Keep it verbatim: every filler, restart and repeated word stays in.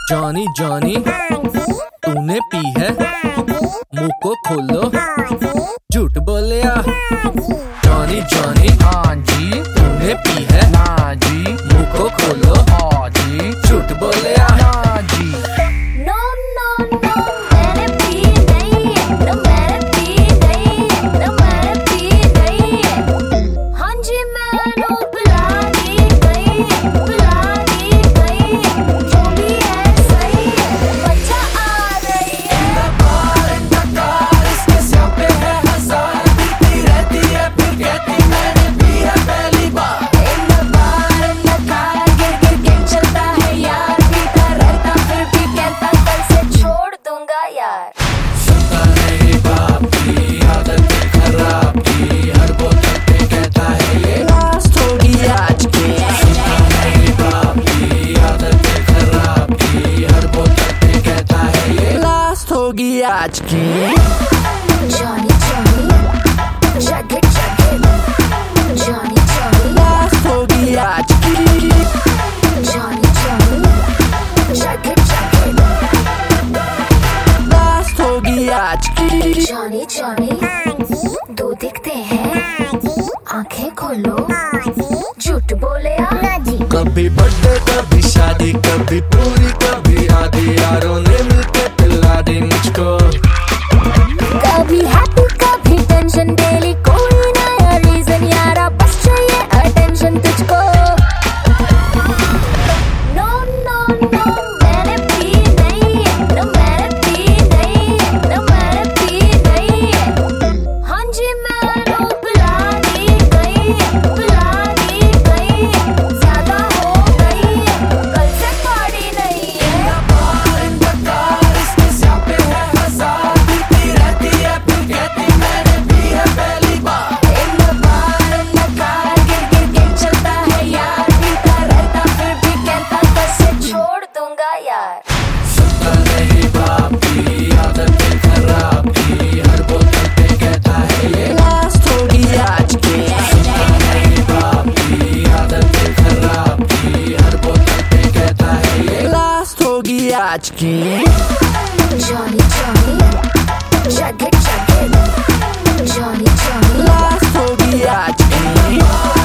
Johnny Johnny तूने P है, मुंह को खोलो, झूठ बोलिया। जॉनी जॉनी हाँ जी, तूने पी है ना जी, मुंह को खोलो, हाँ जी, झूठ बोलिया। ना जी। नो नो नो मैंने पी नहीं है, नो मैंने पी नहीं है, नो मैंने पी नहीं है। हाँ जी मैंने बुला दी गई है, बुला दी गई है, जो भी है सही है, बच्चा आ रही है। इसके सिर पे है हजार, पीती रहती है फिर कहती मैंने पी है पहली बार। इन बार इन कार गिर गिर के चलता है यार, पीता रहता फिर भी कहता कल से छोड़ दूंगा यार। सुनता नहीं बाप की आदत खराब की, हर बोतल पे कहता है ये लास्ट होगी आज की। सुनता नहीं बाप की आदत खराब की, हर बोतल पे कहता है ये लास्ट होगी आज की। Johnny Johnny chug it chug it, Johnny Johnny last होगी आज की। Johnny Johnny chug it chug it, last होगी आज की। Johnny Johnny दो दिखते हैं, आंखें खोलो, झूठ बोले आ जी। कभी बर्थडे कभी शादी, कभी पूरी कभी आधी, यारों ने मिलके पिला दी मुझको। कभी हैप्पी कभी टेंशन, डेली कोई नया रीजन, यारा बस चाहिए अटेंशन तुझको। नो नो नो मैंने पी नहीं है, नो मैंने पी नहीं है, नो मैंने पी नहीं है। हाँ जी मैंने बुला दी गई है, बुला दी गई है, ज्यादा हो गई है, कल से पार्टी नहीं है। इसके सिर पे है हजार, पीती रहती है फिर कहती मैंने पी है पहली बार। इन बार इन कार गिर गिर के चलता है यार, पीता रहता फिर भी कहता कल से छोड़ दूंगा यार। सुनता नहीं बाप की आदत खराब की, हर बोतल पे कहता है ये लास्ट होगी आज की। सुनता नहीं बाप की आदत खराब की, हर बोतल पे कहता है ये लास्ट होगी आज की। Johnny Johnny chug it chug it, Johnny Johnny last होगी आज की।